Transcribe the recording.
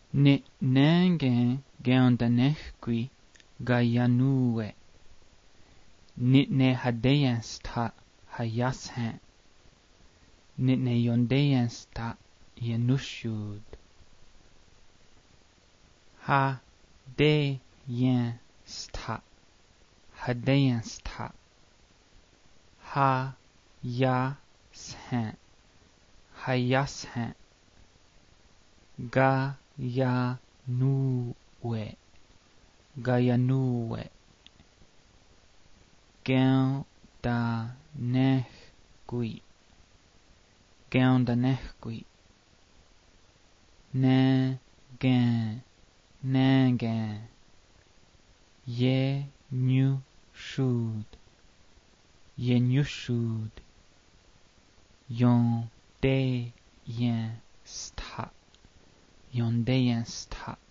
Nit nangen geondanechqui gayanue. Nit ne hadeyans ta hayashan. Nit ne yondeyans ta yenushud. Ha de yen sta. Hadeyans ta. Ha ya shan. Hayashan. Ga ya nuwe. Gayanue. Gaon da nechqui. Gaon da nechqui. Nangan. Nangan. Ye nu shud. Ye nu shud. Yon de yen sta. Yon de yen sta.